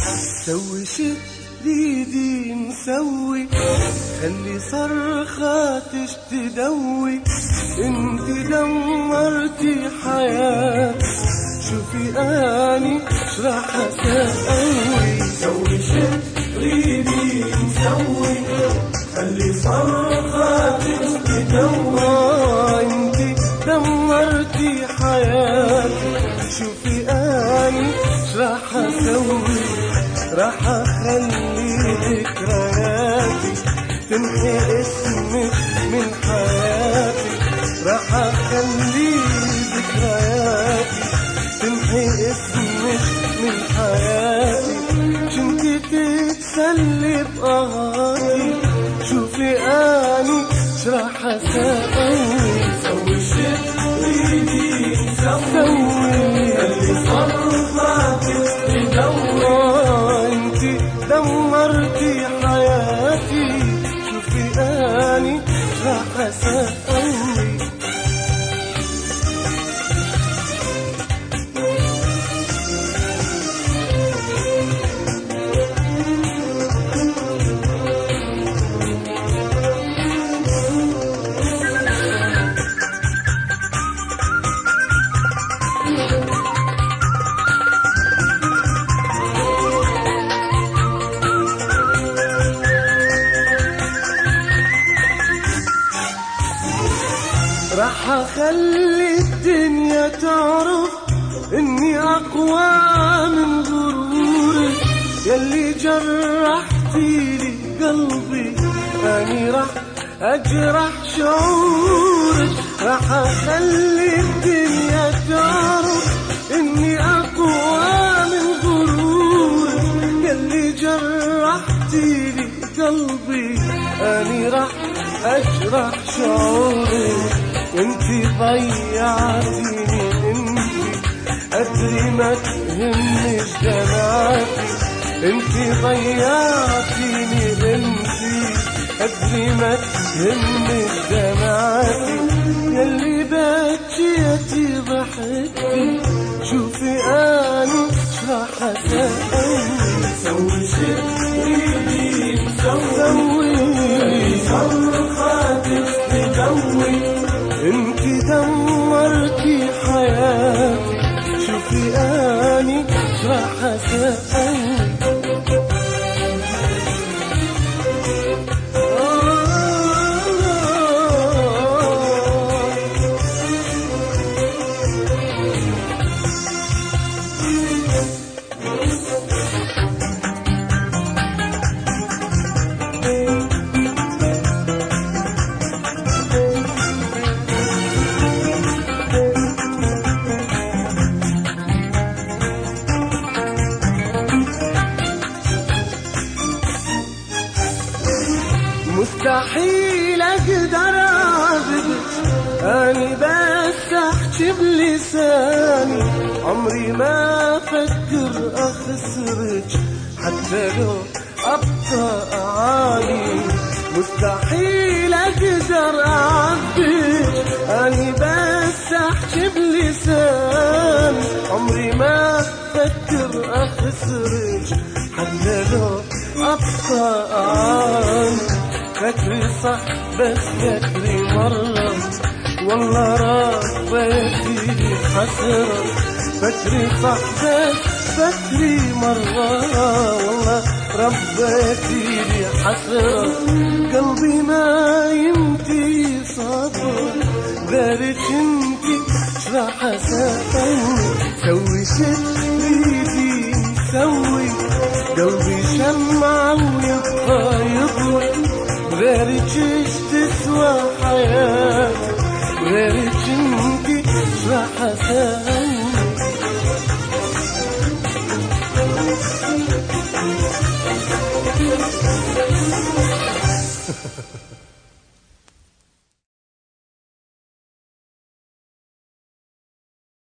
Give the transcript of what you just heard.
سوي شي تريدي نسوي، خلي صرخاتش تدوي. انت دمرتي حياتي، شوفي اني شراح اسوي. سوي شي تريدي نسوي، خلي صرخاتش تدوي. انت دمرتي حياتي، شوفي اني شراح اسوي. راح اخلي ذكرياتي تمحي اسمك من حياتي. راح اخلي ذكرياتي تمحي اسمك من حياتي. كنتي تتسلي بقهري، شوفي اني شراح اسوي. سوي شي تريدي سوي، خلي صرخاتك تدور. انتي دمرتي حياتي، شوفي اني شراح اسوي. راح اخلي الدنيا تعرف اني اقوى من غرورك، يلي جرحتي لي قلبي اني راح اجرح شعورك. راح اخلي الدنيا تعرف اني اقوى من غرورك، يلي جرحتي لي قلبي اني راح اجرح شعورك. انتي ضيعتيني، انتي ادري ما تهمش دمعتي. انتي ضيعتيني، انتي ادري ما تهمش دمعتي. يلي بكيتي ضحكتي، شوفي اني شراح اسوي. سوي شي تريدي سوي، صرخاتك تدوي. انتي دمرتي حياتي، شوفي اني شراح اسوي. مستحيل اقدر اعذبك، اني بس احكي بلساني. عمري ما افكر اخسرك حتى لو ابقى اعاني. مستحيل اقدر اعذبك، اني بس احكي بلساني. عمري ما افكر اخسرك حتى لو ابقى اعاني. فكري صح بس فكري مرة، والله ربيتي لي حسرة. فكري صح بس فكري مرة، والله ربيتي لي حسرة. قلبي ما يمتي صبر غيرك انتي شراح اسوي. سوي شي تريدي نسوي، قلبي شمعة ويبقى يضوي. غيرك ايش تسوى حياتي، غيرك انتي شراح اسوي.